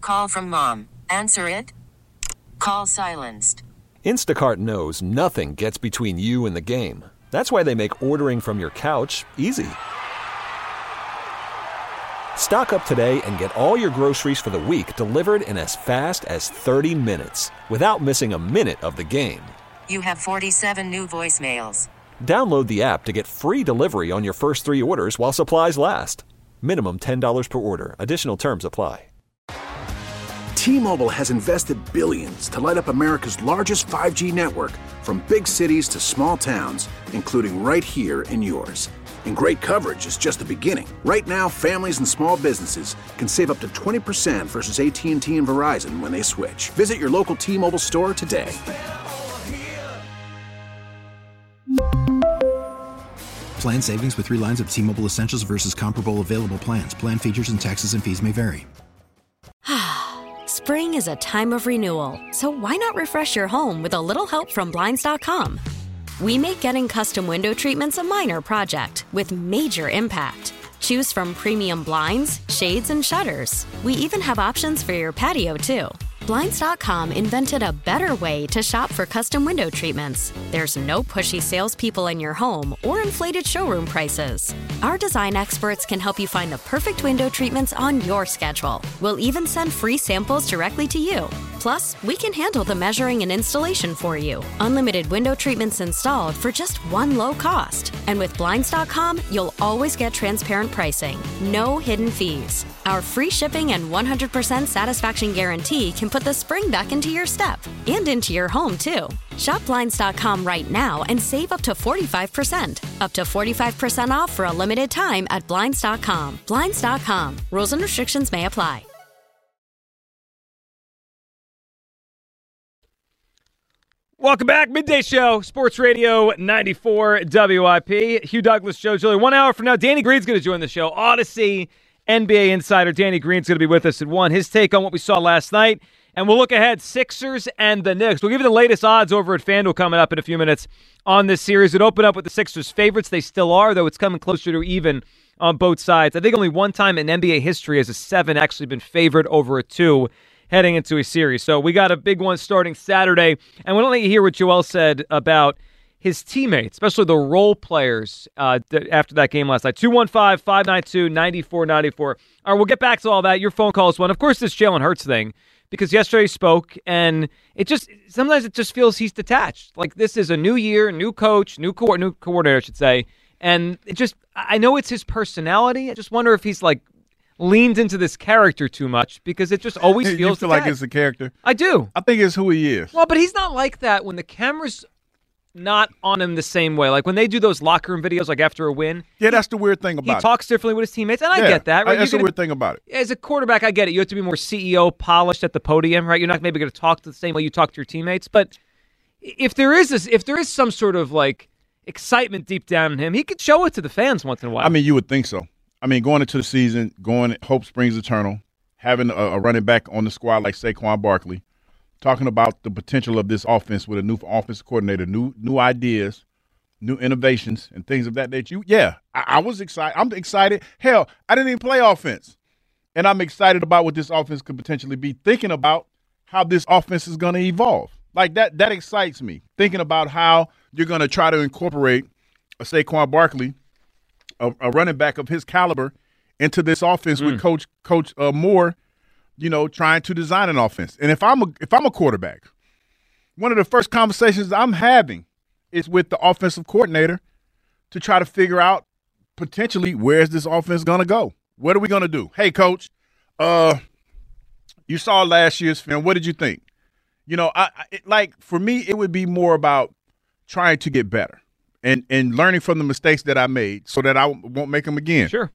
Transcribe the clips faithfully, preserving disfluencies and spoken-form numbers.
Call from mom. Answer it. Call silenced. Instacart knows nothing gets between you and the game. That's why they make ordering from your couch easy. Stock up today and get all your groceries for the week delivered in as fast as thirty minutes without missing a minute of the game. You have forty-seven new voicemails. Download the app to get free delivery on your first three orders while supplies last. Minimum ten dollars per order. Additional terms apply. T-Mobile has invested billions to light up America's largest five G network, from big cities to small towns, including right here in yours. And great coverage is just the beginning. Right now, families and small businesses can save up to twenty percent versus A T and T and Verizon when they switch. Visit your local T-Mobile store today. Plan savings with three lines of T-Mobile Essentials versus comparable available plans. Plan features and taxes and fees may vary. Spring is a time of renewal, so why not refresh your home with a little help from Blinds dot com? We make getting custom window treatments a minor project with major impact. Choose from premium blinds, shades, and shutters. We even have options for your patio, too. Blinds dot com invented a better way to shop for custom window treatments. There's no pushy salespeople in your home or inflated showroom prices. Our design experts can help you find the perfect window treatments on your schedule. We'll even send free samples directly to you. Plus, we can handle the measuring and installation for you. Unlimited window treatments installed for just one low cost. And with Blinds dot com, you'll always get transparent pricing. No hidden fees. Our free shipping and one hundred percent satisfaction guarantee can put the spring back into your step and into your home, too. Shop Blinds dot com right now and save up to forty-five percent. Up to forty-five percent off for a limited time at Blinds dot com. Blinds dot com. Rules and restrictions may apply. Welcome back. Midday Show, Sports Radio ninety-four W I P. Hugh Douglas, Joe Giglio. One hour from now, Danny Green's going to join the show. Odyssey N B A insider Danny Green's going to be with us at one. His take on what we saw last night. And we'll look ahead, Sixers and the Knicks. We'll give you the latest odds over at FanDuel coming up in a few minutes on this series. It opened up with the Sixers favorites. They still are, though it's coming closer to even on both sides. I think only one time in N B A history has a seven actually been favored over a two heading into a series. So we got a big one starting Saturday. And we'll let you hear what Joel said about his teammates, especially the role players uh, after that game last night. two one five, five nine two, nine four nine four. All right, we'll get back to all that. Your phone calls one. Of course, this Jalen Hurts thing, because yesterday he spoke, and it just sometimes it just feels he's detached. Like, this is a new year, new coach, new, co- new coordinator, I should say. And it just, I know it's his personality. I just wonder if he's like leaned into this character too much, because it just always feels You feel detached. like it's a character? I do. I think it's who he is. Well, but he's not like that when the camera's not on him the same way. Like when they do those locker room videos, like after a win. Yeah, that's the weird thing about he it. He talks differently with his teammates, and I yeah, get that. Right? That's You're the gonna, weird thing about it. As a quarterback, I get it. You have to be more C E O polished at the podium, right? You're not maybe going to talk the same way you talk to your teammates. But if there is this, if there is some sort of like excitement deep down in him, he could show it to the fans once in a while. I mean, you would think so. I mean, going into the season, going hope springs eternal, having a, a running back on the squad like Saquon Barkley, talking about the potential of this offense with a new offensive coordinator, new new ideas, new innovations, and things of that nature. You, yeah, I, I was excited. I'm excited. Hell, I didn't even play offense, and I'm excited about what this offense could potentially be. Thinking about how this offense is going to evolve, like that, that excites me. Thinking about how you're going to try to incorporate a Saquon Barkley, a, a running back of his caliber, into this offense mm. with Coach Coach uh, Moore, you know, trying to design an offense. And if I'm a if I'm a quarterback, one of the first conversations I'm having is with the offensive coordinator to try to figure out potentially where's this offense going to go. What are we going to do? Hey, Coach, uh, you saw last year's film. What did you think? You know, I, I it, like for me, it would be more about trying to get better and and learning from the mistakes that I made so that I won't make them again. Sure.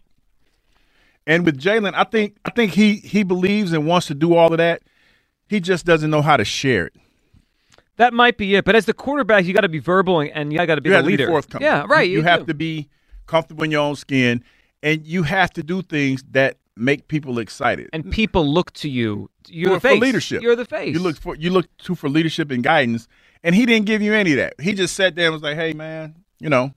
And with Jalen, I think I think he he believes and wants to do all of that. He just doesn't know how to share it. That might be it. But as the quarterback, you got to be verbal and you got to be you the have leader. To be forthcoming. Yeah, right. You, you, you have to be comfortable in your own skin, and you have to do things that make people excited. And people look to you. You're for, the face. For leadership. You're the face. You look for you look to for leadership and guidance. And he didn't give you any of that. He just sat there and was like, "Hey, man, you know."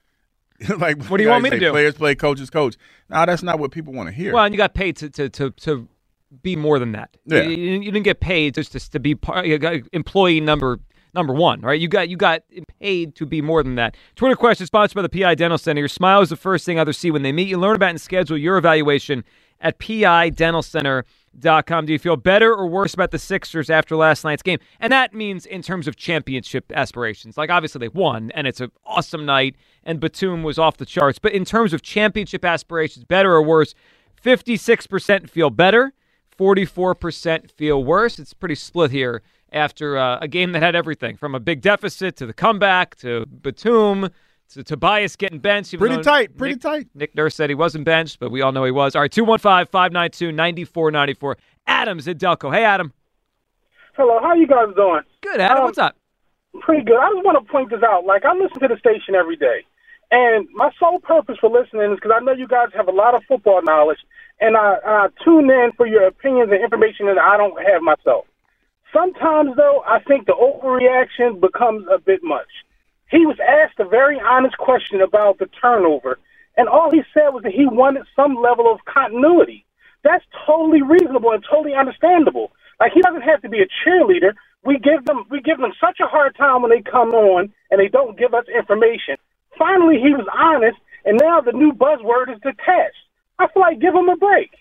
Like, what do you want me say, to do? Players play, coaches coach. No, that's not what people want to hear. Well, and you got paid to to to, to be more than that. Yeah. You, you didn't get paid just to, to be part, you got employee number number one, right? You got you got paid to be more than that. Twitter question sponsored by the P I Dental Center. Your smile is the first thing others see when they meet you. Learn about and schedule your evaluation at P I dental center dot com. Do you feel better or worse about the Sixers after last night's game? And that means in terms of championship aspirations. Like, obviously they won, and it's an awesome night, and Batum was off the charts. But in terms of championship aspirations, better or worse, fifty-six percent feel better, forty-four percent feel worse. It's pretty split here after uh, a game that had everything, from a big deficit to the comeback to Batum to Tobias getting benched. Pretty tight, pretty Nick, tight. Nick Nurse said he wasn't benched, but we all know he was. All right, two one five, five nine two, nine four nine four. Adam's at Delco. Hey, Adam. Hello, how you guys doing? Good, Adam. Um, What's up? Pretty good. I just want to point this out. Like, I listen to the station every day, and my sole purpose for listening is because I know you guys have a lot of football knowledge, and I, I tune in for your opinions and information that I don't have myself. Sometimes, though, I think the overreaction becomes a bit much. He was asked a very honest question about the turnover, and all he said was that he wanted some level of continuity. That's totally reasonable and totally understandable. Like, he doesn't have to be a cheerleader. We give them we give them such a hard time when they come on and they don't give us information. Finally, he was honest, and now the new buzzword is detached. I feel like give him a break.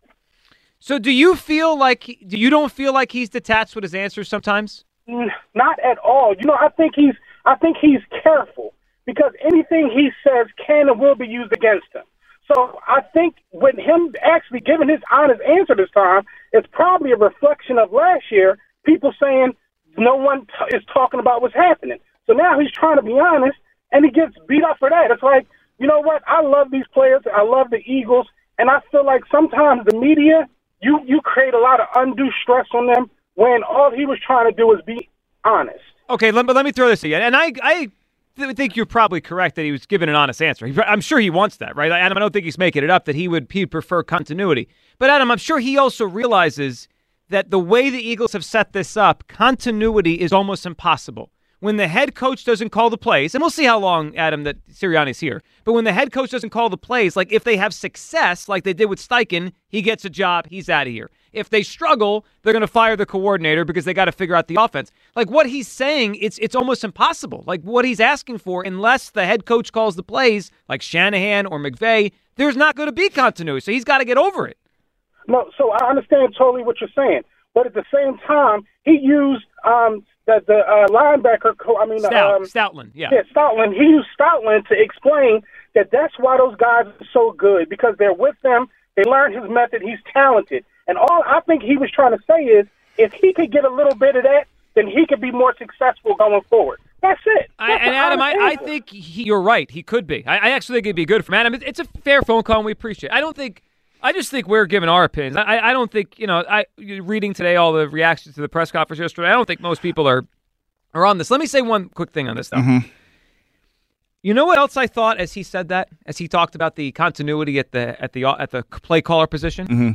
So do you feel like he, do you don't feel like he's detached with his answers sometimes? Not at all. You know, I think he's I think he's careful because anything he says can and will be used against him. So I think with him actually giving his honest answer this time, it's probably a reflection of last year, people saying no one t- is talking about what's happening. So now he's trying to be honest, and he gets beat up for that. It's like, you know what? I love these players. I love the Eagles, and I feel like sometimes the media, you, you create a lot of undue stress on them when all he was trying to do was be honest. Okay, let, but let me throw this again. And I I th- think you're probably correct that he was giving an honest answer. He, I'm sure he wants that, right? Adam, I don't think he's making it up that he would he'd prefer continuity. But Adam, I'm sure he also realizes that the way the Eagles have set this up, continuity is almost impossible. When the head coach doesn't call the plays, and we'll see how long, Adam, that Sirianni's here, but when the head coach doesn't call the plays, like if they have success, like they did with Steichen, he gets a job, he's out of here. If they struggle, they're going to fire the coordinator because they got to figure out the offense. Like what he's saying, it's it's almost impossible. Like what he's asking for, unless the head coach calls the plays, like Shanahan or McVay, there's not going to be continuity. So he's got to get over it. No, so I understand totally what you're saying, but at the same time, he used um, the the uh, linebacker. Co- I mean, Stout, um, Stoutland, yeah, yeah, Stoutland. He used Stoutland to explain that that's why those guys are so good because they're with them. They learn his method. He's talented, and all I think he was trying to say is, if he could get a little bit of that, then he could be more successful going forward. That's it. That's I, and Adam, I, I think he, you're right. He could be. I, I actually think it'd be good for him. Adam, it's a fair phone call, and we appreciate it. I don't think. I just think we're giving our opinions. I, I don't think, you know, I reading today all the reactions to the press conference yesterday, I don't think most people are are on this. Let me say one quick thing on this, though. Mm-hmm. You know what else I thought as he said that, as he talked about the continuity at the at the at the play caller position? Mm-hmm.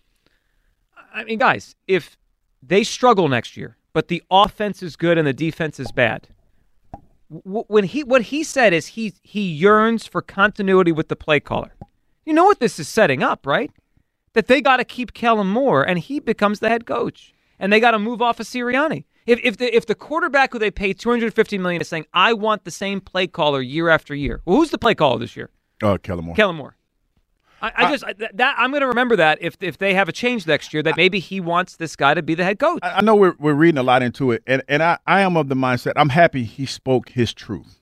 I mean, guys, if they struggle next year, but the offense is good and the defense is bad, w- when he what he said is he he yearns for continuity with the play caller. You know what this is setting up, right? That they got to keep Kellen Moore, and he becomes the head coach, and they got to move off of Sirianni. If if the if the quarterback who they pay two hundred fifty million dollars is saying, "I want the same play caller year after year," well, who's the play caller this year? Oh, uh, Kellen Moore. Kellen Moore. I, I just I, that I'm going to remember that if if they have a change next year, that maybe he wants this guy to be the head coach. I, I know we're we're reading a lot into it, and and I, I am of the mindset I'm happy he spoke his truth,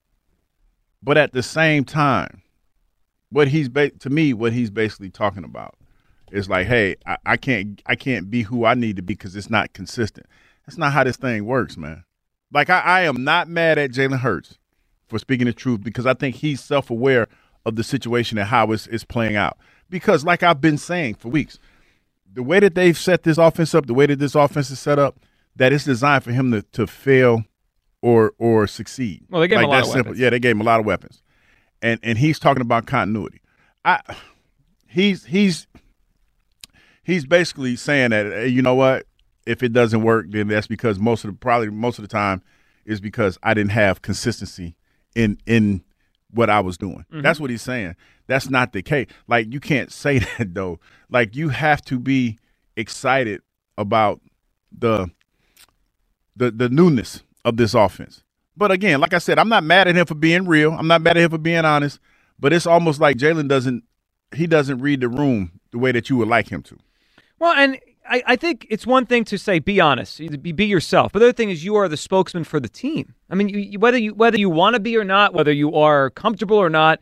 but at the same time. What he's ba- to me, what he's basically talking about is like, hey, I, I can't, I can't be who I need to be because it's not consistent. That's not how this thing works, man. Like, I, I am not mad at Jalen Hurts for speaking the truth because I think he's self-aware of the situation and how it's, it's playing out. Because, like I've been saying for weeks, the way that they've set this offense up, the way that this offense is set up, that it's designed for him to, to fail or or succeed. Well, they gave like him a lot of simple. weapons. Yeah, they gave him a lot of weapons. And and he's talking about continuity. I he's he's he's basically saying that, hey, you know what? If it doesn't work, then that's because most of the probably most of the time is because I didn't have consistency in in what I was doing. Mm-hmm. That's what he's saying. That's not the case. Like, you can't say that though. Like, you have to be excited about the the the newness of this offense. But again, like I said, I'm not mad at him for being real. I'm not mad at him for being honest. But it's almost like Jalen doesn't he doesn't read the room the way that you would like him to. Well, and I, I think it's one thing to say be honest, be, be yourself. But the other thing is you are the spokesman for the team. I mean, you, you, whether you whether you want to be or not, whether you are comfortable or not,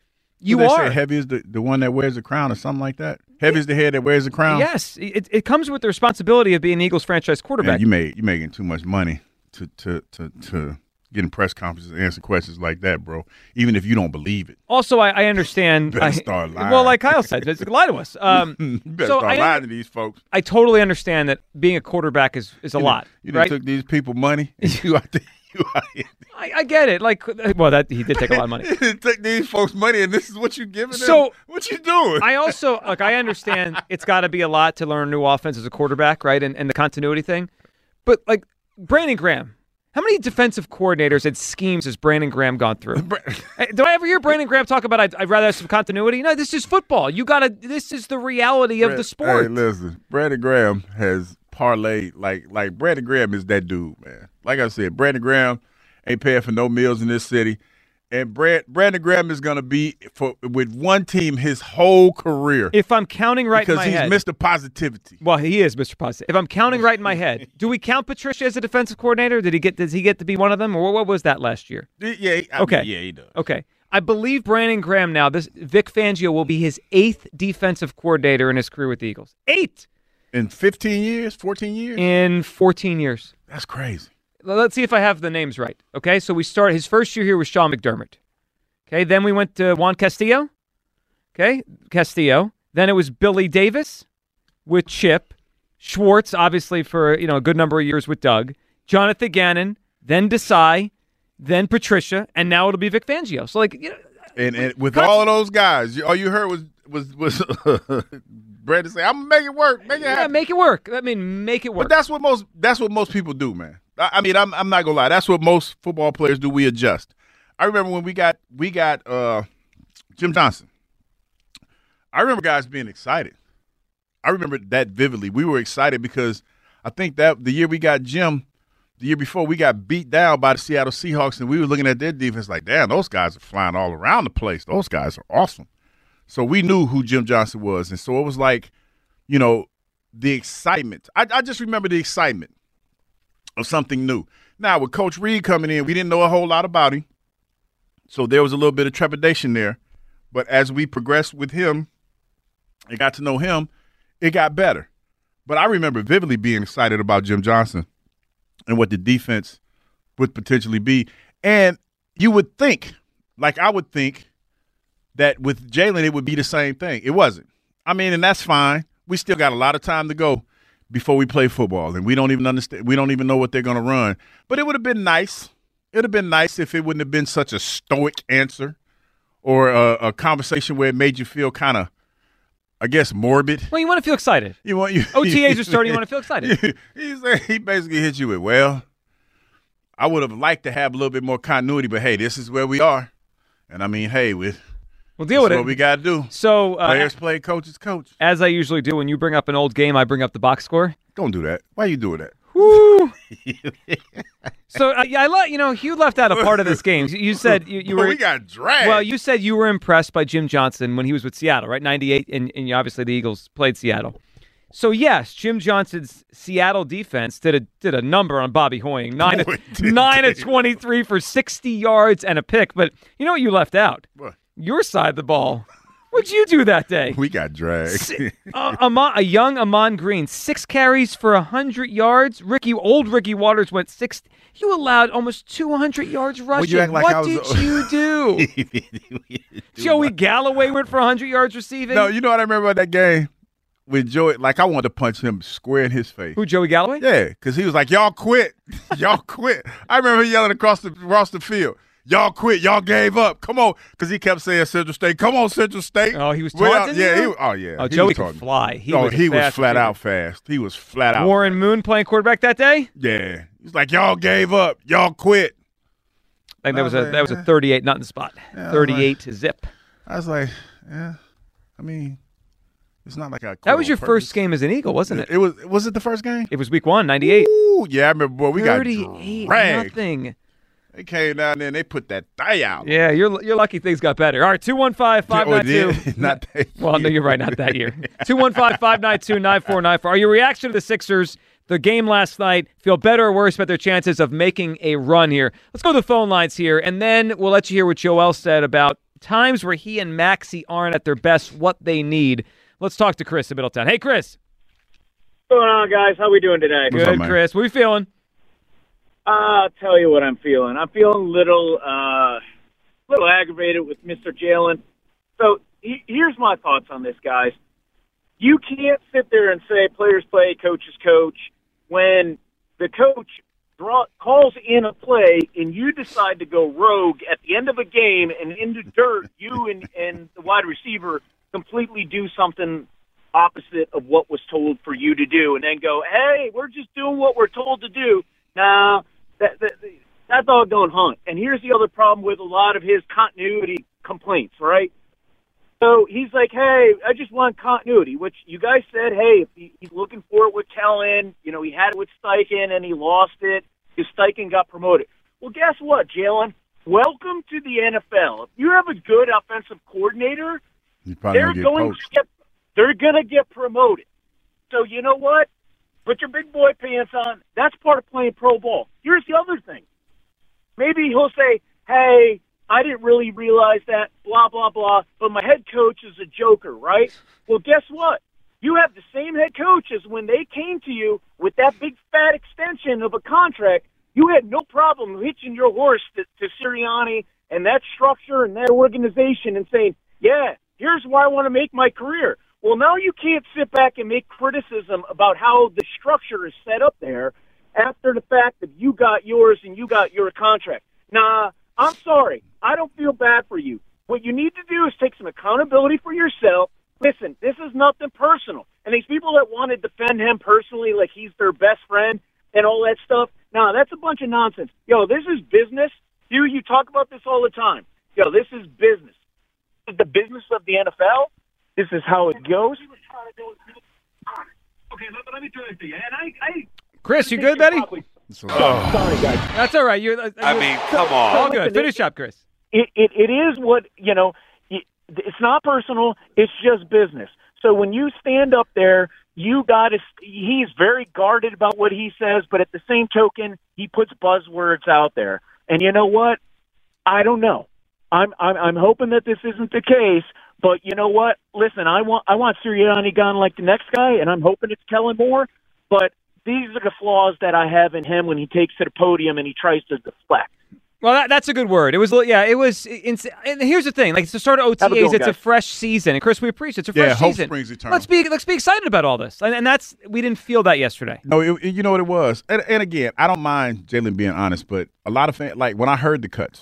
you they are. Say heavy is the, the one that wears the crown or something like that. Heavy is the head that wears the crown. Yes, it, it comes with the responsibility of being the Eagles franchise quarterback. Man, you made you making too much money to to to to get in press conferences and answer questions like that, bro. Even if you don't believe it. Also, I, I understand. You better I, start lying. Well, like Kyle said, just lie to us. Um, you better so start I, lying to these folks. I totally understand that being a quarterback is, is a you lot. Done, you right? took these people money. And you out there, you out here. I, I get it. Like, well, that he did take a lot of money. You took these folks money, and this is what you giving them. So what you doing? I also like. I understand it's got to be a lot to learn a new offense as a quarterback, right? And, and the continuity thing. But like Brandon Graham. How many defensive coordinators and schemes has Brandon Graham gone through? Do I ever hear Brandon Graham talk about I'd, I'd rather have some continuity? No, this is football. You gotta. This is the reality of Brad, the sport. Hey, listen, Brandon Graham has parlayed like like Brandon Graham is that dude, man. Like I said, Brandon Graham ain't paying for no meals in this city, and Brad, Brandon Graham is gonna be for with one team his whole career. If I'm counting right because in my he's head, Mister Positivity. Well, he is Mister Positive. If I'm counting right in my head, do we count Patricia as a defensive coordinator? Did he get? Does he get to be one of them, or what was that last year? Yeah. He, I okay. Mean, yeah, he does. Okay. I believe Brandon Graham now. This Vic Fangio will be his eighth defensive coordinator in his career with the Eagles. Eight in fifteen years, fourteen years, in fourteen years. That's crazy. Let's see if I have the names right. Okay, so we start. His first year here was Sean McDermott. Okay, then we went to Juan Castillo. Okay, Castillo. Then it was Billy Davis with Chip. Schwartz, obviously, for you know a good number of years with Doug. Jonathan Gannon, then Desai, then Patricia, and now it'll be Vic Fangio. So, like, you know, and, and with all of those guys, all you heard was was was Brandon say, "I'm gonna make it work, make it yeah, happen, make it work." I mean, make it work. But that's what most that's what most people do, man. I, I mean, I'm I'm not gonna lie. That's what most football players do. We adjust. I remember when we got we got uh, Jim Johnson. I remember guys being excited. I remember that vividly. We were excited because I think that the year we got Jim, the year before, we got beat down by the Seattle Seahawks, and we were looking at their defense like, damn, those guys are flying all around the place. Those guys are awesome. So we knew who Jim Johnson was, and so it was like, you know, the excitement. I, I just remember the excitement of something new. Now, with Coach Reed coming in, we didn't know a whole lot about him. So there was a little bit of trepidation there. But as we progressed with him and got to know him, it got better. But I remember vividly being excited about Jim Johnson and what the defense would potentially be. And you would think, like I would think, that with Jalen it would be the same thing. It wasn't. I mean, and that's fine. We still got a lot of time to go before we play football, and we don't even understand. We don't even know what they're going to run. But it would have been nice. It would have been nice if it wouldn't have been such a stoic answer or a, a conversation where it made you feel kind of, I guess, morbid. Well, you want to feel excited. You want you O T As are starting. You want to feel excited. He said, he basically hit you with, well, I would have liked to have a little bit more continuity, but hey, this is where we are, and I mean, hey, with we'll deal with it. What we got to do. So uh, players play, coaches coach. As I usually do, when you bring up an old game, I bring up the box score. Don't do that. Why are you doing that? Woo! So uh, yeah, I let you know Hugh left out a part of this game. You said you, you were. We got dragged. Well, you said you were impressed by Jim Johnson when he was with Seattle, right? ninety-eight, and, and obviously the Eagles played Seattle. So yes, Jim Johnson's Seattle defense did a did a number on Bobby Hoying, nine Boy, of, nine of twenty-three for sixty yards and a pick. But you know what you left out? What? Your side of the ball. What'd you do that day? We got dragged. uh, Amon, a young Amon Green, six carries for one hundred yards. Ricky, old Ricky Waters went six. You allowed almost two hundred yards rushing. You act like what I was did a- you do? Joey Galloway went for one hundred yards receiving. No, you know what I remember about that game? With Joey, like I wanted to punch him square in his face. Who, Joey Galloway? Yeah, because he was like, y'all quit. Y'all quit. I remember him yelling across the, across the field. Y'all quit. Y'all gave up. Come on. Because he kept saying Central State. Come on, Central State. Oh, he was Well, taunting yeah, you? he, oh, yeah. Oh, he Joey was could taunting. fly. He oh, was, he was fast flat receiver. out fast. He was flat out Warren fast. Moon playing quarterback that day? Yeah. He's like, y'all gave up. Y'all quit. I think that I was was a like, that was a yeah. thirty-eight nothing spot. Yeah, I was thirty-eight zip. I was like, yeah, I mean, It's not like I. That was your first game as an Eagle, wasn't it? It was. Was it the first game? It was week one, ninety-eight. Ooh, yeah, I remember. Boy, we got thirty-eight dragged. nothing. They came down there and they put that thigh out. Yeah, you're you're lucky things got better. All right, two one five, five nine two. Not that Well, no, you're right, not that year. two one five, five nine two, nine four nine four. Are your reaction to the Sixers, the game last night, feel better or worse about their chances of making a run here? Let's go to the phone lines here, and then we'll let you hear what Joel said about times where he and Maxey aren't at their best, what they need. Let's talk to Chris in Middletown. Hey, Chris. What's going on, guys? How we doing today? Good, up, Chris. What are you feeling? Uh, I'll tell you what I'm feeling. I'm feeling a little, uh, little aggravated with Mister Jalen. So he, here's my thoughts on this, guys. You can't sit there and say players play, coaches coach, when the coach draw, calls in a play and you decide to go rogue at the end of a game and in the dirt, you and, and the wide receiver completely do something opposite of what was told for you to do and then go, hey, we're just doing what we're told to do. Now, that, that, that's all going hunt. And here's the other problem with a lot of his continuity complaints, right? So he's like, hey, I just want continuity, which you guys said, hey, if he, he's looking for it with Kellen. You know, he had it with Steichen and he lost it because Steichen got promoted. Well, guess what, Jalen? Welcome to the N F L. If you have a good offensive coordinator, they're get going poached. to get they're going to get promoted. So you know what? Put your big boy pants on. That's part of playing pro ball. Here's the other thing. Maybe he'll say, hey, I didn't really realize that, blah, blah, blah, but my head coach is a joker, right? Well, guess what? You have the same head coach as when they came to you with that big fat extension of a contract. You had no problem hitching your horse to, to Sirianni and that structure and that organization and saying, yeah, here's where I want to make my career. Well, now you can't sit back and make criticism about how the structure is set up there after the fact that you got yours and you got your contract. Nah, I'm sorry. I don't feel bad for you. What you need to do is take some accountability for yourself. Listen, this is nothing personal. And these people that want to defend him personally like he's their best friend and all that stuff, nah, that's a bunch of nonsense. Yo, this is business. You, you talk about this all the time. Yo, this is business. This is the business of the N F L. This is how it goes. Okay, let, let me tell you to you. And I, I Chris, you good, buddy? Probably, oh. Sorry, guys. That's all right. You're, uh, I you're, mean, come on. all good. Finish up, Chris. It, it it is what, you know, it, it's not personal. It's just business. So when you stand up there, you got to, he's very guarded about what he says, but at the same token, he puts buzzwords out there. And you know what? I don't know. I'm I'm, I'm hoping that this isn't the case. But you know what? Listen, I want I want Sirianni gone like the next guy, and I'm hoping it's Kellen Moore. But these are the flaws that I have in him when he takes to the podium and he tries to deflect. Well, that, that's a good word. It was, yeah, it was. Ins- and here's the thing: like it's the start of O T As, one, it's guys. a fresh season, and Chris, we appreciate it. It's a fresh Yeah, hope season. springs eternal. Let's be let's be excited about all this, and, and that's we didn't feel that yesterday. No, it, it- you know what it was, and, and again, I don't mind Jalen being honest, but a lot of fans, like when I heard the cuts,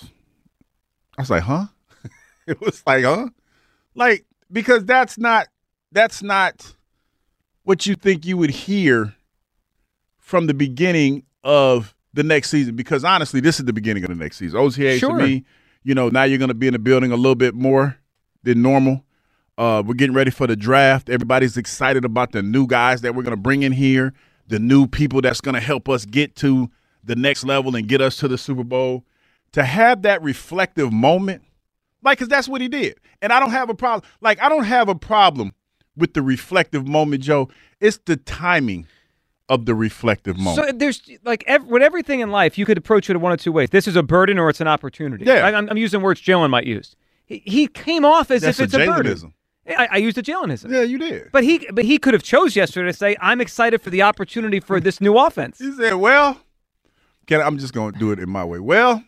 I was like, huh? It was like, huh? Like because that's not that's not what you think you would hear from the beginning of the next season. Because honestly, this is the beginning of the next season. O T A Sure. to me, you know, now you're going to be in the building a little bit more than normal. Uh, we're getting ready for the draft. Everybody's excited about the new guys that we're going to bring in here, the new people that's going to help us get to the next level and get us to the Super Bowl. To have that reflective moment, like, because that's what he did. And I don't have a problem. Like, I don't have a problem with the reflective moment, Joe. It's the timing of the reflective moment. So there's like ev- with everything in life, you could approach it in one of two ways. This is a burden or it's an opportunity. Yeah. I, I'm, I'm using words Jalen might use. He, he came off as That's if it's a a burden. Jalenism. I, I used a Jalenism. Yeah, you did. But he but he could have chose yesterday to say, I'm excited for the opportunity for this new offense. He said, well, can I, I'm just going to do it in my way. Well,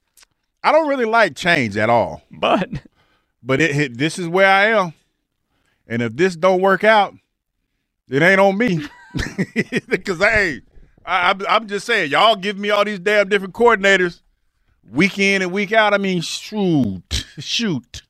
I don't really like change at all. But But it, it, this is where I am. And if this don't work out, it ain't on me. Because, hey, I, I'm, I'm just saying, y'all give me all these damn different coordinators week in and week out. I mean, shoot, shoot.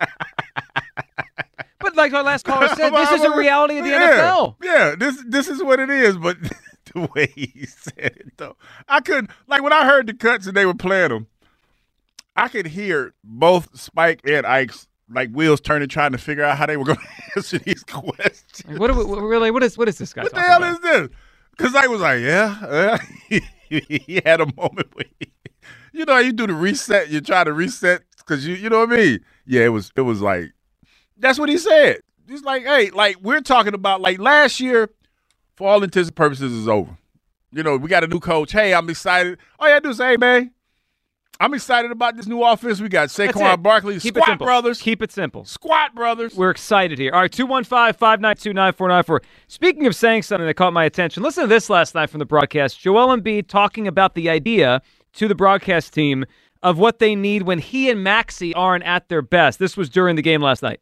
but like our last caller said, this is a reality of the yeah, N F L. Yeah, this this is what it is. But the way he said it, though, I couldn't, like when I heard the cuts and they were playing them, I could hear both Spike and Ike's like wheels turning, trying to figure out how they were going to answer these questions. What, are we, what really? What is what is this guy? What the talking hell about? is this? Because I was like, yeah, uh, he, he had a moment where, he, you know, how you do the reset. You try to reset because you, you know what I mean. Yeah, it was, it was like, that's what he said. He's like, hey, like we're talking about like last year, for all intents and purposes, is over. You know, we got a new coach. Hey, I'm excited. All you got to do is say, hey, man, I'm excited about this new offense. We got Saquon Barkley, Keep Squat it simple. Brothers. Keep it simple. Squat Brothers. We're excited here. All right, two one five, five nine two, nine four nine four. Speaking of saying something that caught my attention, listen to this last night from the broadcast. Joel Embiid talking about the idea to the broadcast team of what they need when he and Maxey aren't at their best. This was during the game last night.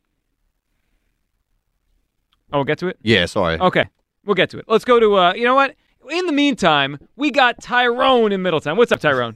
Oh, we'll get to it? Yeah, sorry. Okay, we'll get to it. Let's go to, uh, you know what? In the meantime, we got Tyrone in Middletown. What's up, Tyrone?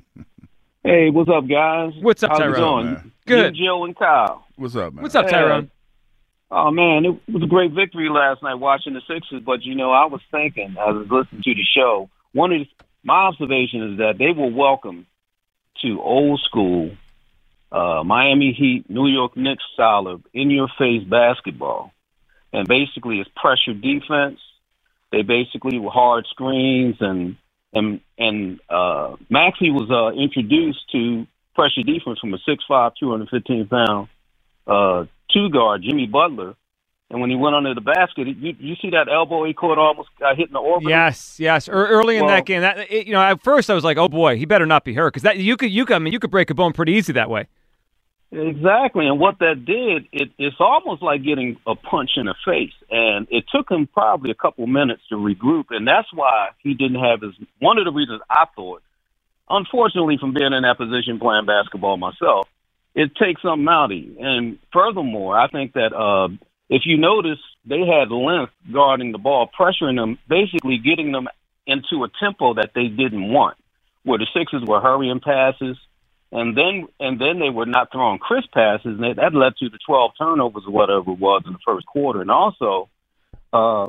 Hey, what's up, guys? What's up, How's Tyrone? it going? Man. Good. You, Jill, and Kyle. What's up, man? What's up, Tyrone? Oh, man, it was a great victory last night watching the Sixers, but, you know, I was thinking, as I was listening to the show, one of the, my observation is that they were welcome to old school uh, Miami Heat, New York Knicks style of in-your-face basketball. And basically it's pressure defense. They basically were hard screens, and and and uh, Maxey was uh, introduced to pressure defense from a six five, two hundred fifteen pound uh, two guard, Jimmy Butler. And when he went under the basket, you, you see that elbow he caught almost got hit in the orbit. Yes, yes. Er, early in Well, that game, that it, you know, at first I was like, "Oh boy, he better not be hurt," because that you could, you could, I mean, you could break a bone pretty easy that way. Exactly, and what that did, it, it's almost like getting a punch in the face, and it took him probably a couple minutes to regroup, and that's why he didn't have his, one of the reasons I thought, unfortunately from being in that position playing basketball myself, it takes something out of you. And furthermore, I think that uh, if you notice, they had length guarding the ball, pressuring them, basically getting them into a tempo that they didn't want, where the Sixers were hurrying passes, And then and then they were not throwing crisp passes, and that, that led to the twelve turnovers or whatever it was in the first quarter. And also, uh,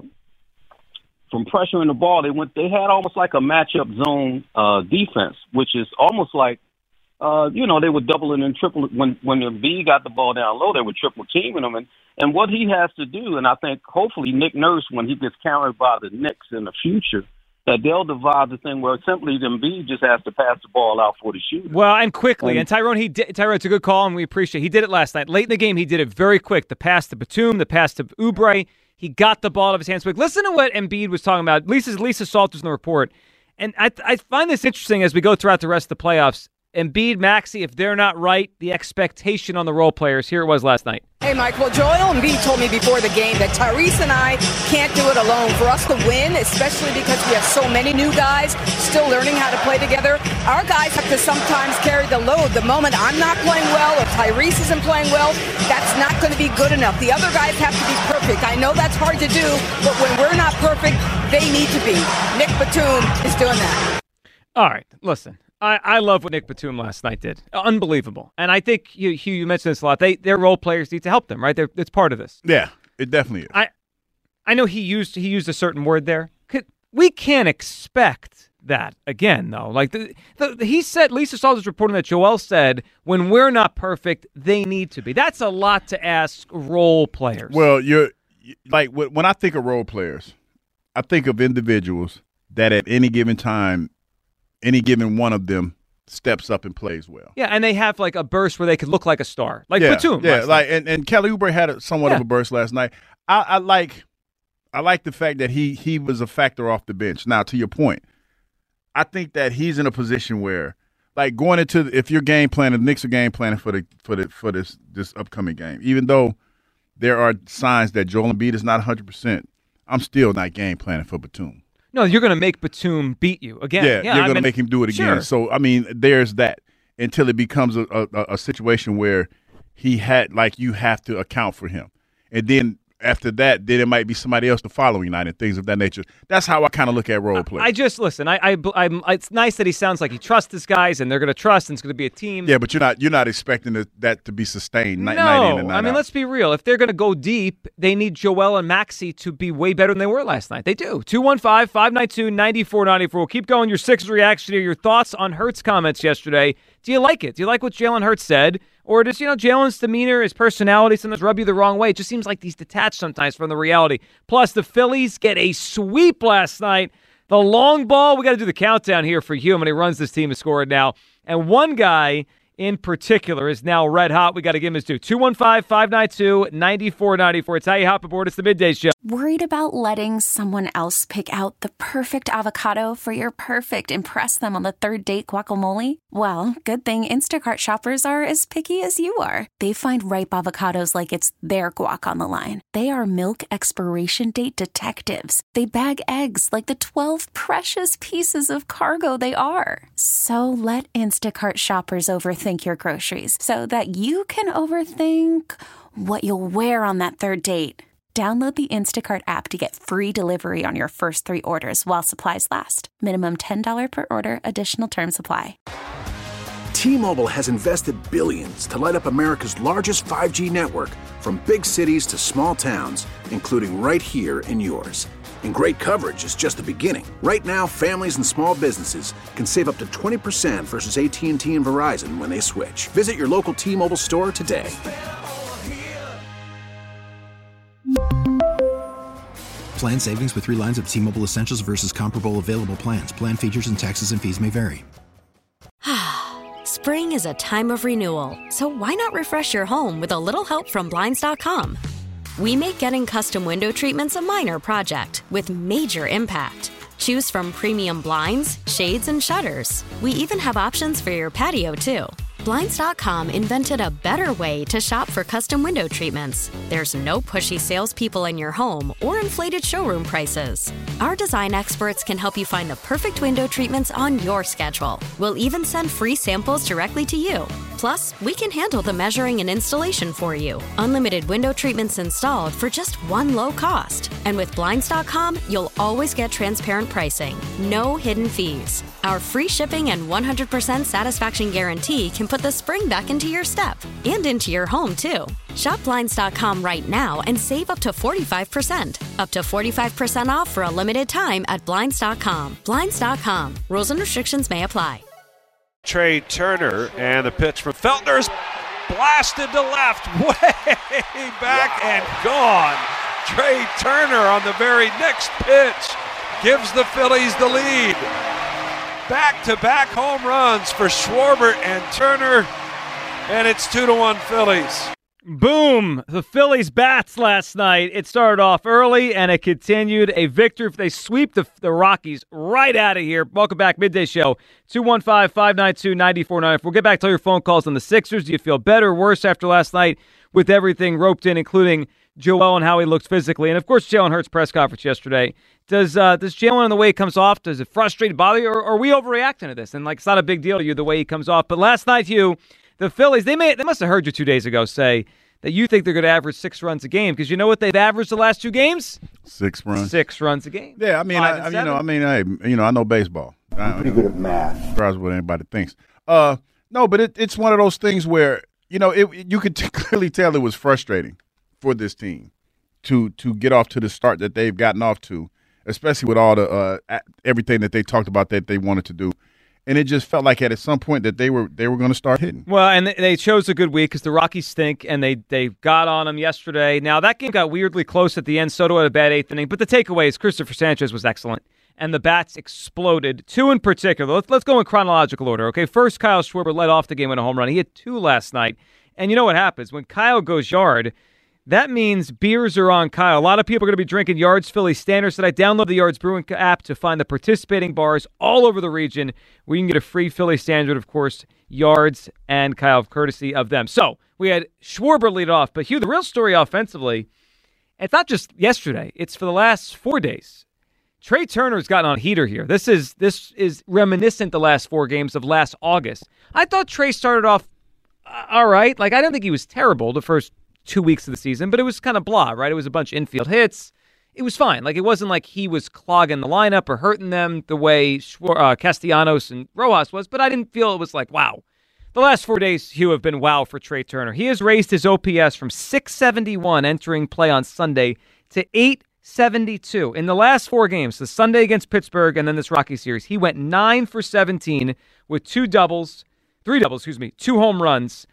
from pressuring the ball, they went. They had almost like a matchup zone uh, defense, which is almost like, uh, you know, they were doubling and tripling. When when the B got the ball down low, they were triple teaming them. And, and what he has to do, and I think hopefully Nick Nurse, when he gets countered by the Knicks in the future, that they'll divide the thing where simply Embiid just has to pass the ball out for the shooter. Well, and quickly. Um, and Tyrone, he did, Tyrone, it's a good call, and we appreciate it. He did it last night. Late in the game, he did it very quick. The pass to Batum, the pass to Oubre. He got the ball out of his hands quick. Listen to what Embiid was talking about. Lisa, Lisa Salters in the report. And I, I find this interesting as we go throughout the rest of the playoffs. Embiid, Maxey, if they're not right, the expectation on the role players. Here it was last night. Hey, Mike. Well, Joel Embiid told me before the game that Tyrese and I can't do it alone. For us to win, especially because we have so many new guys still learning how to play together, our guys have to sometimes carry the load. The moment I'm not playing well or Tyrese isn't playing well, that's not going to be good enough. The other guys have to be perfect. I know that's hard to do, but when we're not perfect, they need to be. Nick Batum is doing that. All right, listen. I, I love what Nick Batum last night did. Unbelievable. And I think, you, Hugh, you mentioned this a lot. They, their role players need to help them, right? They're, it's part of this. Yeah, it definitely is. I I know he used he used a certain word there. We can't expect that again, though. Like the, the, he said, Lisa Salters reporting that Joel said, when we're not perfect, they need to be. That's a lot to ask role players. Well, you're like when I think of role players, I think of individuals that at any given time, any given one of them steps up and plays well. Yeah, and they have like a burst where they could look like a star, like yeah, Batum. Yeah, like and, and Kelly Oubre had a, somewhat Yeah. of a burst last night. I, I like, I like the fact that he he was a factor off the bench. Now, to your point, I think that he's in a position where, like going into the, if you're game planning, the Knicks are game planning for the for the for this this upcoming game. Even though there are signs that Joel Embiid is not one hundred percent, I'm still not game planning for Batum. No, you're going to make Batum beat you again. Yeah, yeah you're I going to mean, make him do it again. sure. So, I mean, there's that until it becomes a, a, a situation where he had, like, you have to account for him. And then after that, then it might be somebody else the following night and things of that nature. That's how I kind of look at role play. I just listen. I, I, I'm. It's nice that he sounds like he trusts his guys, and they're going to trust, and it's going to be a team. Yeah, but you're not you're not expecting that, that to be sustained night, no, night in and night I mean, out. let's be real. If they're going to go deep, they need Joel and Maxey to be way better than they were last night. They do. two one five, five nine two, nine four nine four. We'll keep going. Your Sixers reaction here, your thoughts on Hurts' comments yesterday. Do you like it? Do you like what Jalen Hurts said Or does, you know, Jalen's demeanor, his personality sometimes rub you the wrong way? It just seems like he's detached sometimes from the reality. Plus, the Phillies get a sweep last night. The long ball, we got to do the countdown here for Hugh when he runs this team to score it now. And one guy in particular is now red hot. We got to give him his due. two one five, five nine two, nine four nine four. It's how you hop aboard. It's the Midday Show. Worried about letting someone else pick out the perfect avocado for your perfect impress them on the third date guacamole? Well, good thing Instacart shoppers are as picky as you are. They find ripe avocados like it's their guac on the line. They are milk expiration date detectives. They bag eggs like the twelve precious pieces of cargo they are. So let Instacart shoppers overthink your groceries so that you can overthink what you'll wear on that third date. Download the Instacart app to get free delivery on your first three orders while supplies last. Minimum ten dollars per order. Additional terms apply. T-Mobile has invested billions to light up America's largest five G network, from big cities to small towns, including right here in yours. And great coverage is just the beginning. Right now, families and small businesses can save up to twenty percent versus A T and T and Verizon when they switch. Visit your local T-Mobile store today. Plan savings with three lines of T-Mobile Essentials versus comparable available plans. Plan features and taxes and fees may vary. Spring is a time of renewal, so why not refresh your home with a little help from Blinds dot com? We make getting custom window treatments a minor project with major impact. Choose from premium blinds, shades, and shutters. We even have options for your patio, too. Blinds dot com invented a better way to shop for custom window treatments. There's no pushy salespeople in your home or inflated showroom prices. Our design experts can help you find the perfect window treatments on your schedule. We'll even send free samples directly to you. Plus, we can handle the measuring and installation for you. Unlimited window treatments installed for just one low cost. And with Blinds dot com, you'll always get transparent pricing. No hidden fees. Our free shipping and one hundred percent satisfaction guarantee can put the spring back into your step and into your home, too. Shop Blinds dot com right now and save up to forty-five percent. Up to forty-five percent off for a limited time at Blinds dot com. Blinds dot com. Rules and restrictions may apply. Trey Turner, and the pitch from Feltner's blasted to left, way back and gone. Trey Turner on the very next pitch gives the Phillies the lead. Back-to-back home runs for Schwarber and Turner, and it's two to one Phillies. Boom! The Phillies bats last night. It started off early, and it continued. A victory. They sweep the, the Rockies right out of here. Welcome back, Midday Show. two one five, five nine two, nine four nine four. We'll get back to all your phone calls on the Sixers. Do you feel better or worse after last night with everything roped in, including Joel and how he looked physically? And, of course, Jalen Hurts' press conference yesterday. Does uh, does Jalen, in the way he comes off, does it frustrate, bother you, or, or are we overreacting to this? And, like, it's not a big deal to you the way he comes off. But last night, Hugh, the Phillies, they may they must have heard you two days ago say that you think they're going to average six runs a game, because you know what they've averaged the last two games? Six runs. Six runs a game. Yeah, I mean, I, I, you know, I mean, hey, you know, I know baseball. I'm pretty good at math. Regardless of what anybody thinks. Uh, no, but it, it's one of those things where, you know, it, you could t- clearly tell it was frustrating for this team to to get off to the start that they've gotten off to, especially with all the uh, everything that they talked about that they wanted to do. And it just felt like at some point that they were they were going to start hitting. Well, and they chose a good week because the Rockies stink, and they they got on them yesterday. Now, that game got weirdly close at the end. Soto had a bad eighth inning. But the takeaway is Christopher Sanchez was excellent, and the bats exploded. Two in particular. Let's, let's go in chronological order, okay? First, Kyle Schwarber led off the game with a home run. He hit two last night. And you know what happens? When Kyle goes yard, that means beers are on Kyle. A lot of people are going to be drinking Yards Philly Standard. So I download the Yards Brewing app to find the participating bars all over the region where you can get a free Philly Standard, of course, Yards and Kyle, courtesy of them. So we had Schwarber lead off. But, Hugh, the real story offensively, it's not just yesterday. It's for the last four days. Trey Turner's gotten on a heater here. This is this is reminiscent the last four games of last August. I thought Trey started off uh, all right. Like, I didn't think he was terrible the first two weeks of the season, but it was kind of blah, right? It was a bunch of infield hits. It was fine. Like, it wasn't like he was clogging the lineup or hurting them the way uh, Castellanos and Rojas was, but I didn't feel it was like, wow. The last four days, Hugh, have been wow for Trey Turner. He has raised his O P S from six seventy-one entering play on Sunday to eight seventy-two. In the last four games, the Sunday against Pittsburgh and then this Rocky series, he went nine for seventeen with two doubles, three doubles, excuse me, two home runs,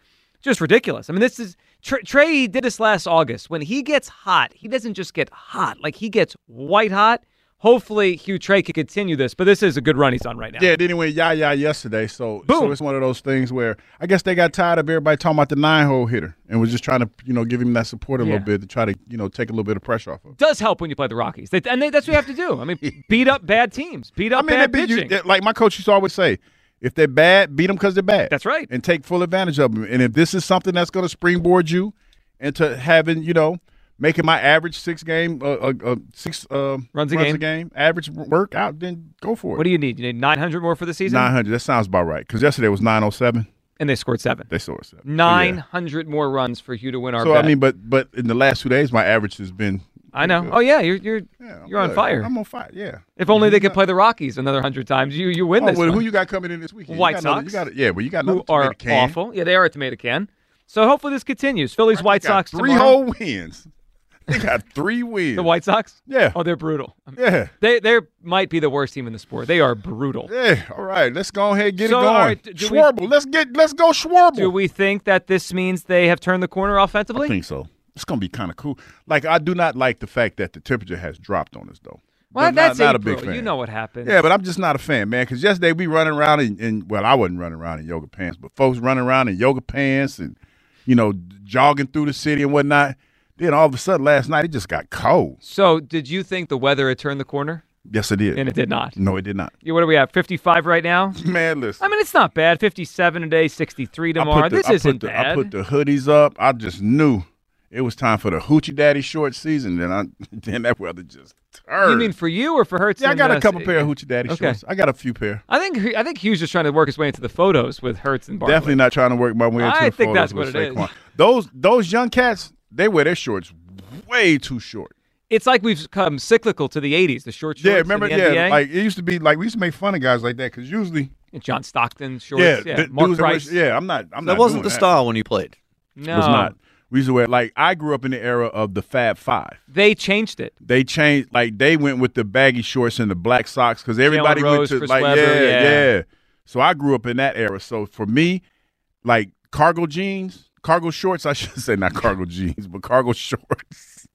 just ridiculous. I mean, this is Trey, Trey did this last August. When he gets hot, he doesn't just get hot. Like, he gets white hot. Hopefully, Hugh Trey can continue this, but this is a good run he's on right now. Yeah, then he went yah-yah yesterday, so, so it's one of those things where I guess they got tired of everybody talking about the nine-hole hitter and was just trying to, you know, give him that support a Yeah. little bit to try to, you know, take a little bit of pressure off of him. Does help when you play the Rockies. They, and they, that's what you have to do. I mean, beat up bad teams. Beat up I mean, bad they beat you- pitching. they- like my coach used to always say, if they're bad, beat them because they're bad. That's right. And take full advantage of them. And if this is something that's going to springboard you into having, you know, making my average six game, uh, uh, uh, six uh, Runs a game. average work out, then go for it. What do you need? You need nine hundred more for the season? nine hundred. That sounds about right. Because yesterday was nine oh seven. And they scored seven. They scored seven. So, yeah. nine hundred more runs for Hugh to win our So, bet. I mean, but but in the last two days, my average has been. I know. good. Oh, yeah, you're you're you're on good. fire. I'm on fire, yeah. If only they could play the Rockies another hundred times, you you win Oh, this well, one. who you got coming in this weekend? White you got Sox. Another, you got, yeah, well, you got who another are tomato can. awful. Yeah, they are a tomato can. So hopefully this continues. Phillies, White They got Sox three tomorrow. whole wins. They got three wins. The White Sox? Yeah. Oh, they're brutal. Yeah. They they might be the worst team in the sport. They are brutal. Yeah. All right. Let's go ahead and get So, it going. all right, do we- Schwarber. Let's get. Let's go Schwarber. Do we think that this means they have turned the corner offensively? I think so. It's gonna be kind of cool. Like I do not like the fact that the temperature has dropped on us though. Well, But that's not, not a April. big fan. You know what happened. Yeah, but I'm just not a fan, man. Because yesterday we running around in, in well, I wasn't running around in yoga pants, but folks running around in yoga pants and you know jogging through the city and whatnot. Then all of a sudden last night it just got cold. So did you think the weather had turned the corner? Yes, it did. And it did not. No, it did not. Yeah, what are we at? fifty-five right now? Man, listen. I mean, it's not bad. fifty-seven today, sixty-three I tomorrow. put the- This I put isn't the- bad. I put the hoodies up. I just knew it was time for the Hoochie Daddy short season. Then I then that weather just turned. You mean for you or for Hurts? Yeah, I and, got a uh, couple pair of Hoochie Daddy okay. shorts. I got a few pair. I think I think Hughes just trying to work his way into the photos with Hurts and Barkley. Definitely not trying to work my way into I the think photos that's what with it is. Saquon. Those those young cats, they wear their shorts way too short. It's like we've come cyclical to the eighties, the short shorts Yeah, in remember? the N B A. Yeah, like it used to be like we used to make fun of guys like that because usually, And John Stockton shorts. yeah, Yeah, the Mark dudes that wear- Price. yeah, I'm not. I'm That not wasn't doing the style when you played. No, It was not. We used to wear like I grew up in the era of the Fab Five. They changed it. They changed like they went with the baggy shorts and the black socks because everybody Rose, went to Chris like Webber, yeah, yeah. yeah. So I grew up in that era. So for me, like cargo jeans, cargo shorts. I should say not cargo jeans, but cargo shorts.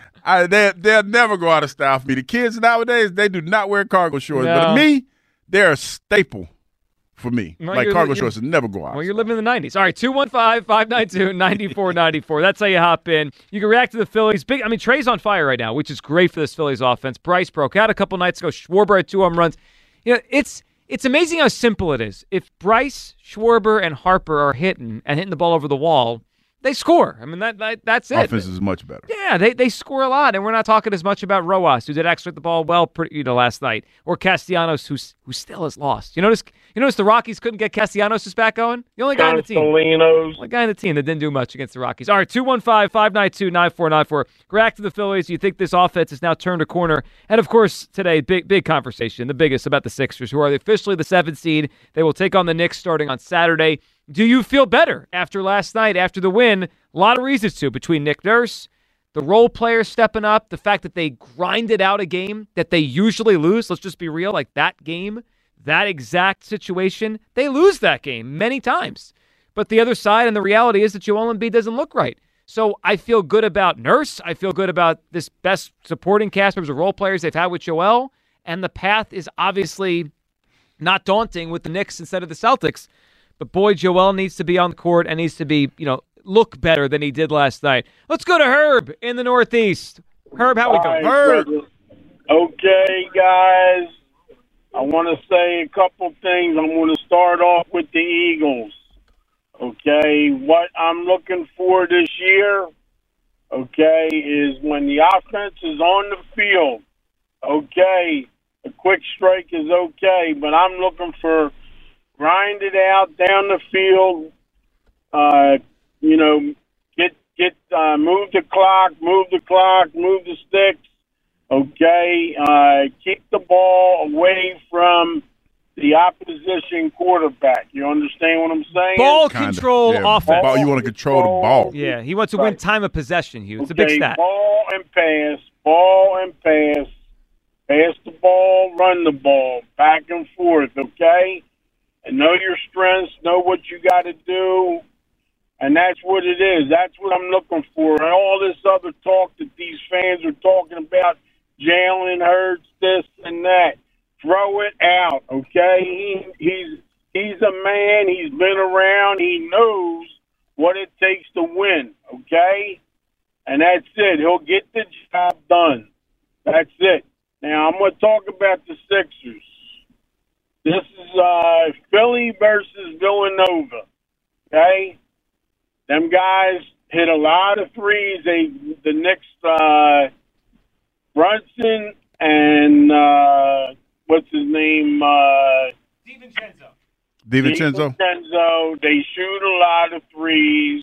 I they they'll never go out of style for me. The kids nowadays they do not wear cargo shorts, but No. me, they're a staple for me. Well, like you're- cargo you're- shorts will never go out. Well, you're living in the nineties. All right, two one five, five nine two, nine four nine four. That's how you hop in. You can react to the Phillies. Big. I mean, Trey's on fire right now, which is great for this Phillies offense. Bryce broke out a couple nights ago. Schwarber had two home runs. You know, it's it's amazing how simple it is. If Bryce, Schwarber, and Harper are hitting and hitting the ball over the wall, they score. I mean, that, that that's it. Offense is much better. Yeah, they, they score a lot, and we're not talking as much about Rojas, who did actually hit the ball well, pretty, you know, last night, or Castellanos, who's who still is lost. You notice, you notice the Rockies couldn't get Castellanos just back going. The only guy on the team, Castellanos. only guy on the team that didn't do much against the Rockies. All right, two one five, five nine two, nine four nine four. Back to the Phillies. You think this offense has now turned a corner? And of course, today, big big conversation, the biggest about the Sixers, who are officially the seventh seed. They will take on the Knicks starting on Saturday. Do you feel better after last night, after the win? A lot of reasons to, between Nick Nurse, the role players stepping up, the fact that they grinded out a game that they usually lose. Let's just be real. Like that game, that exact situation, they lose that game many times. But the other side and the reality is that Joel Embiid doesn't look right. So I feel good about Nurse. I feel good about this best supporting cast members of role players they've had with Joel. And the path is obviously not daunting with the Knicks instead of the Celtics. But boy, Joel needs to be on the court and needs to be, you know, look better than he did last night. Let's go to Herb in the Northeast. Herb, how we doing? Herb. Okay, guys. I want to say a couple things. I'm going to start off with the Eagles. Okay, what I'm looking for this year, okay, is when the offense is on the field, okay, a quick strike is okay, but I'm looking for grind it out down the field, uh, you know, get get uh, move the clock, move the clock, move the sticks, okay, uh, keep the ball away from the opposition quarterback. You understand what I'm saying? Ball Kinda. control Yeah, offense. ball- you want to control the ball. Yeah, he wants to win time of possession, Hugh. It's a big Okay, stat. ball and pass, ball and pass, pass the ball, run the ball, back and forth, okay? And know your strengths, know what you got to do, And that's what it is. That's what I'm looking for. And all this other talk that these fans are talking about, Jalen Hurts, this and that, throw it out, okay? He, he's he's a man. He's been around. He knows what it takes to win, okay? And that's it. He'll get the job done. That's it. Now, I'm going to talk about the Sixers. This is uh, Philly versus Villanova, okay? Them guys hit a lot of threes. They the Knicks, uh, Brunson and uh, what's his name? Uh, DiVincenzo. DiVincenzo. DiVincenzo. They shoot a lot of threes,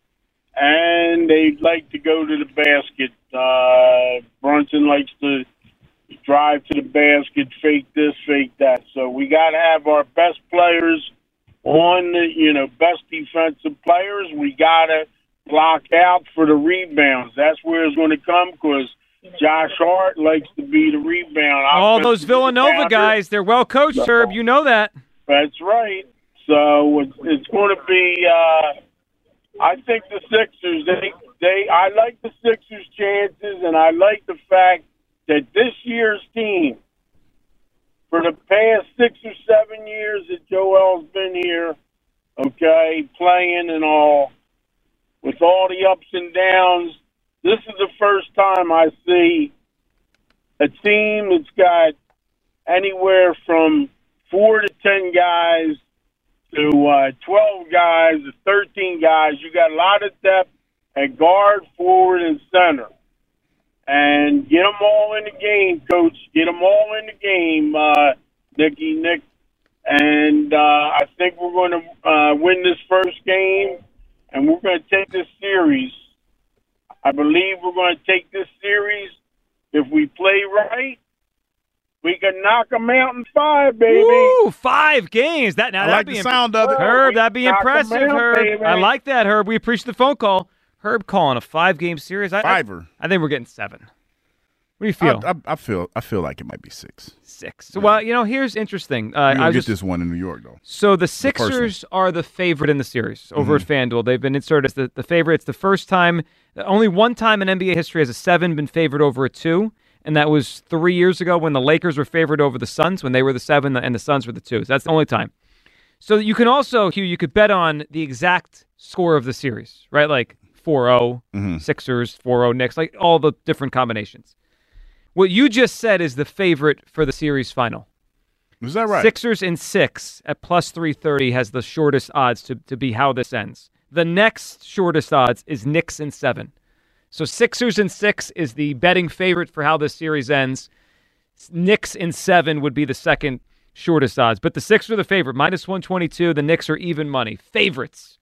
and they like to go to the basket. Uh, Brunson likes to drive to the basket, fake this, fake that. So we got to have our best players on the, you know, best defensive players. We got to block out for the rebounds. That's where it's going to come because Josh Hart likes to be the rebound. All those Villanova guys, they're well coached, so, Herb. You know that. That's right. So it's, it's going to be, uh, I think the Sixers, they, they, I like the Sixers' chances, and I like the fact that this year's team, for the past six or seven years that Joel's been here, okay, playing and all, with all the ups and downs, this is the first time I see a team that's got anywhere from four to ten guys to uh, twelve guys to thirteen guys. You got a lot of depth at guard, forward, and center. And get them all in the game, Coach. Get them all in the game, uh, Nicky, Nick. And uh, I think we're going to uh, win this first game, and we're going to take this series. I believe we're going to take this series. If we play right, we can knock them out in five, baby. Ooh, five games. That now I that'd like be the imp- sound of it. Herb, that'd be Knock 'em impressive, out, Herb. baby. I like that, Herb. We appreciate the phone call. Herb calling a five-game series. I, Fiver. I, I think we're getting seven. What do you feel? I, I, I feel I feel like it might be six. Six. So, well, you know, here's interesting. Uh, We're gonna I get just, this one in New York, though. So the The first Sixers are the favorite in the series over Mhm. at FanDuel. They've been inserted as the, the favorite. It's the first time, only one time in N B A history has a seven been favored over a two, and that was three years ago when the Lakers were favored over the Suns, when they were the seven and the Suns were the two. So that's the only time. So you can also, Hugh, you could bet on the exact score of the series, right? Like four oh, Mhm. Sixers, four oh Knicks, like all the different combinations. What you just said is the favorite for the series final. Is that right? Sixers in six at plus three thirty has the shortest odds to, to be how this ends. The next shortest odds is Knicks in seven. So Sixers in six is the betting favorite for how this series ends. Knicks in seven would be the second shortest odds. But the Sixers are the favorite, minus one twenty-two. The Knicks are even money. Favorites.